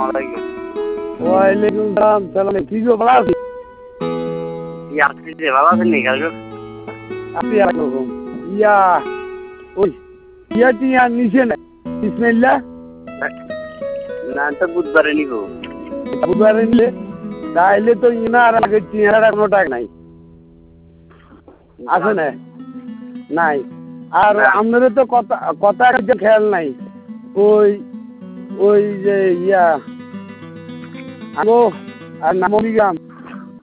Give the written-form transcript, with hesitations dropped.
আলাইকুম। ওয়ালাইকুম সালাম। সালাম কি গো ভালো আছি? আপনি যে ভালো আছেন নি কালকে? আছি একরকম। ইয়া ওই টিয়া নিচে না বিসমিল্লাহ না তো বুধবারে নিব। বুধবারে নিলে তাইলে তো ইনার আগে টিয়ার কোনো টাকা নাই আছে না নাই। আর আমাদের তো কথা কথা একটা খেয়াল নাই। ওই ওই যে ইয়া আগো আর নামবিগ্রাম